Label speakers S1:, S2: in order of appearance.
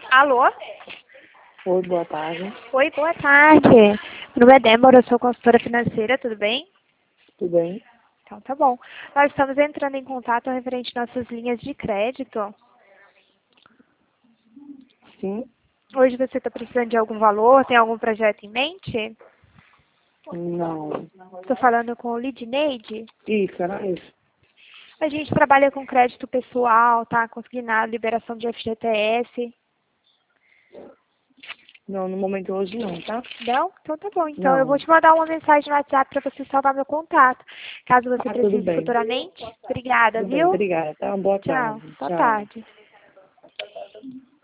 S1: Alô?
S2: Oi, boa tarde.
S1: Oi, boa tarde. Meu nome é Débora, eu sou consultora financeira, tudo bem?
S2: Tudo bem?
S1: Então tá bom. Nós estamos entrando em contato referente às nossas linhas de crédito.
S2: Sim?
S1: Hoje você está precisando de algum valor? Tem algum projeto em mente?
S2: Não.
S1: Estou falando com o Lidneide.
S2: Isso, era isso.
S1: A gente trabalha com crédito pessoal, tá? Consignado, liberação de FGTS.
S2: Não, no momento hoje não, tá?
S1: Não? Então tá bom. Então eu vou
S2: Não.
S1: te mandar uma mensagem no WhatsApp para você salvar meu contato. Caso você
S2: Tudo
S1: precise
S2: bem.
S1: futuramente. Obrigada,
S2: Tudo bem,
S1: viu?
S2: obrigada, tá? Boa
S1: Tchau.
S2: tarde.
S1: Boa
S2: Tchau.
S1: tarde.